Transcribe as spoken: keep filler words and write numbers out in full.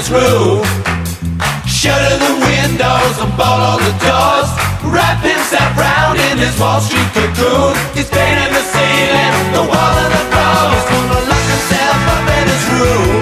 his roof. Shutter the windows and bolt all the doors. Wrap himself round in his Wall Street cocoon. He's painting the ceiling, the wall and the floor. He's gonna lock himself up in his room.